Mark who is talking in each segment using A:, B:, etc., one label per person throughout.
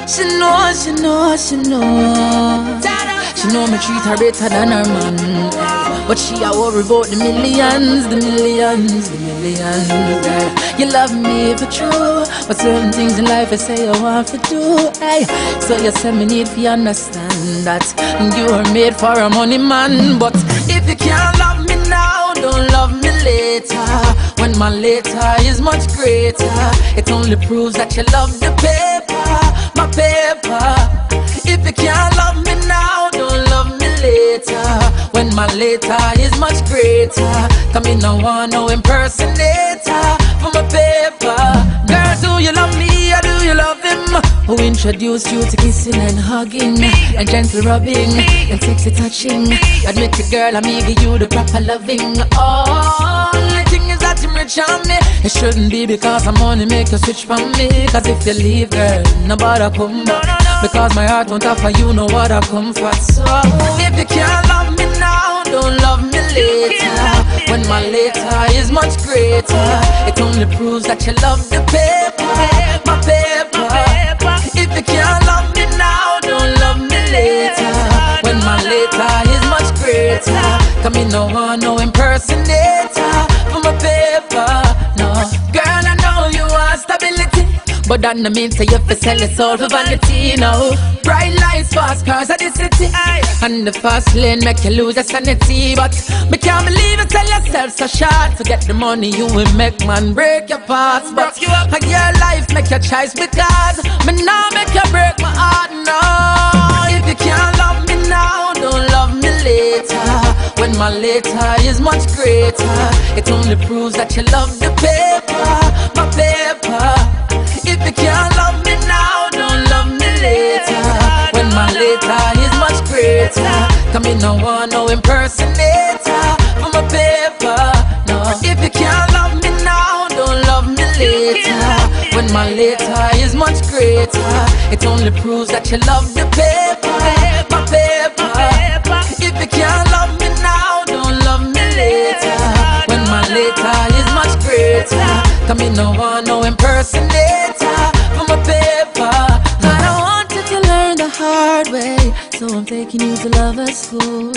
A: She know, she know, she know. She know me treat her better than her man, but she a worry about the millions, the millions, the millions. Girl, you love me for true, but certain things in life I say I want to do. Hey, so you say me need to understand that you are made for a money man. But if you can't love me now, don't love me later. When my later is much greater, it only proves that you love the paper, my paper. If you can't love me now, don't love me later. When my later is much greater, come in, no one, no impersonator for my paper. Girl, do you love me or do you love him? Who introduced you to kissing and hugging and gentle rubbing and sexy touching? Admit it, girl, I'm giving you the proper loving. Oh, only thing is that you rich on me. It shouldn't be because I'm only make you switch from me. Cause if you leave, girl, nobody come back. Because my heart won't offer you no other comfort. So if you can't love me now, don't love me later. When my later is much greater, it only proves that you love the paper, my paper. If you can't love me now, don't love me later. When my later is much greater, come in, no one, no impersonator for my paper. No, girl, I know you want stability, but that no mean say you have to sell your soul for vanity, no. Bright lights, fast cars at the city, and the fast lane make you lose your sanity. But me can't believe you sell yourself so short. Forget the money you will make, man, break your past. But your life make your choice, because me now make you break my heart, no. If you can't love me now, don't love me later. When my later is much greater, it only proves that you love the paper, my paper. If you can't love me now, don't love me later. When my later is much greater, come in, no one, no impersonator for my paper. No, if you can't love me now, don't love me later. When my later is much greater, it only proves that you love the paper, my paper. If you can't love me now, don't love me later. When my later is much greater, come in, no one, no impersonator for my paper. I don't want you to learn the hard way, so I'm taking you to lover school.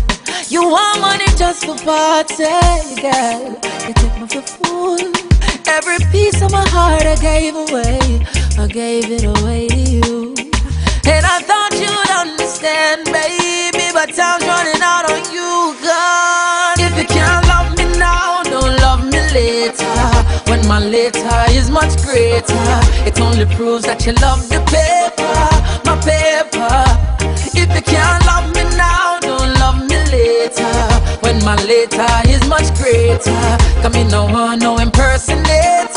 A: You want money just for party, girl, you take me for fool. Every piece of my heart I gave away, I gave it away to you. And I thought you'd understand, baby, but time's running out on you, God. If you can't love me now, don't love me later. When my later is much greater, it only proves that you love the paper, my paper. If you can't love me now, don't love me later. When my later is much greater, come in, no one, no impersonator